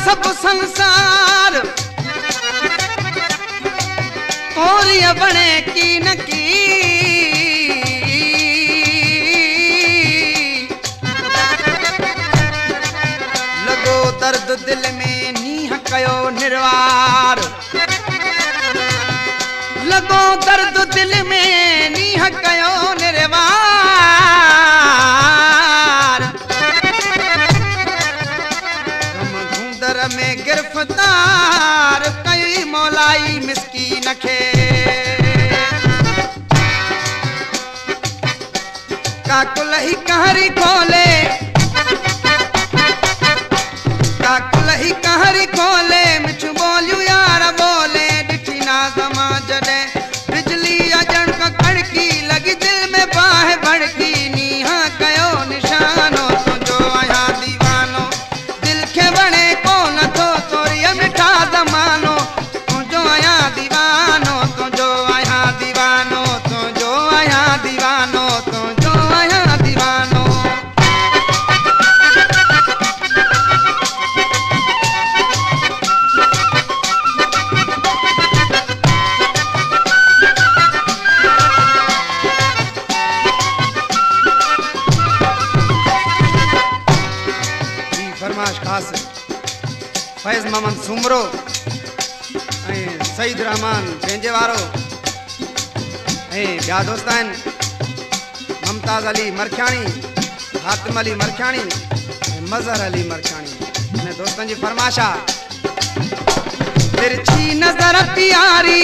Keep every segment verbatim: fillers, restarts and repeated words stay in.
सब संसार और ये बने की न की लगो दर्द दिल में नीह कयो निर्वार लगो दर्द दिल में नीह कयो निर्वार हम घूंदर में गिरफ्तार कई मौलाई मिस्कीन खे काकुल ही कहरी खोले काकुल ही कहरी खोले मिठ बोलियो यार बोले डिठी ना समा जडे बिजली अजण का कड़की लगी दिल में बाह भड़की नीहा कयो निशानो तुझो आया दीवानो दिल के बने को न तो तोरिया मिठा जमानो तुझो आया दीवानो तुझो आया दीवानो तुझो आया दीवानो तुझो आया दीवानो फरमाश खास फैज मोहम्मद सुमरो सईद रहमान पंहिंजे वारो ॿिया दोस्त आहिनि मुमताज़ अली मरखियाणी हातिम अली मरखियाणी मज़हर अली मरखियाणी हिन दोस्तनि जी फरमाश आहे तिरछी नज़र प्यारी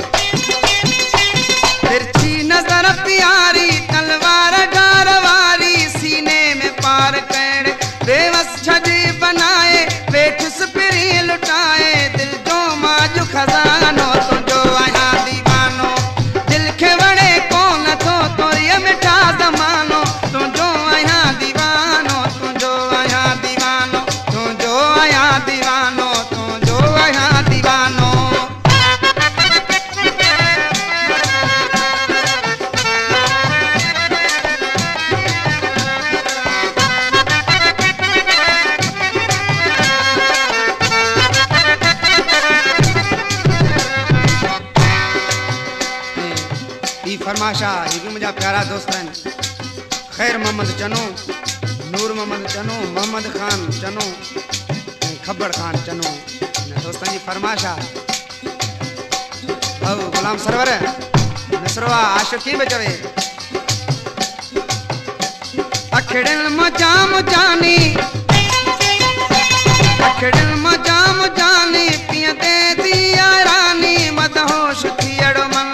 तिरछी नज़र प्यारी तलवार डार वारी सीने में पार कण बेवस छजे बनाए वेठुस पिरी लुटाए दिल जो माजू खजानो तुझो आया दीवानो दिल के वणे कोन थो तोरिया मिठा जमानो तुझो आया दीवानो तुझो आया दीवानो तुझो आया दीवानो तुझो आया दीवानो फरमाशा ये भी मुझा प्यारा दोस्त हैं खैर मोहम्मद चनो नूर मोहम्मद चनो मोहम्मद खान चनो खब्बर खान चनो दोस्तों जी फरमाशा अब गुलाम सरवर नसरवा आशिकी में चवे अखड़न मजा मुजानी अखड़न मजा मुजानी पिया दे दिया रानी मदहोश थी अड़ो मन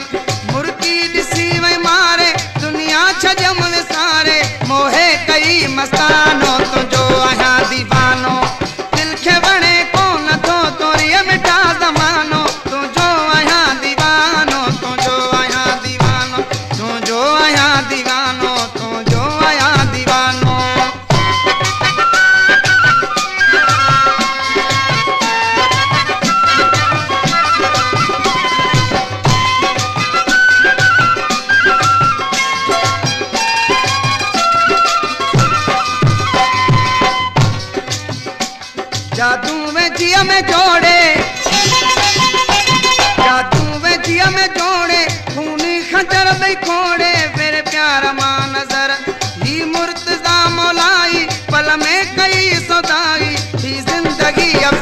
मारे दुनिया छजम विसारे मोहे कई मस्तानो तुझो आया दीवानो दिल के बने को न तो तोरिया मिठा जमानो तुझो आया दीवानो तुझो आया दीवानो तुझो आया दीवानो तुझो आया दीवानो जादू में जिया में जोड़े जादू में जिया में जोड़े खूनी खंजर में खोड़े मेरे प्यार मां नजर ही मुर्तजा मौलाई पल में कई सौदाई ही जिंदगी अब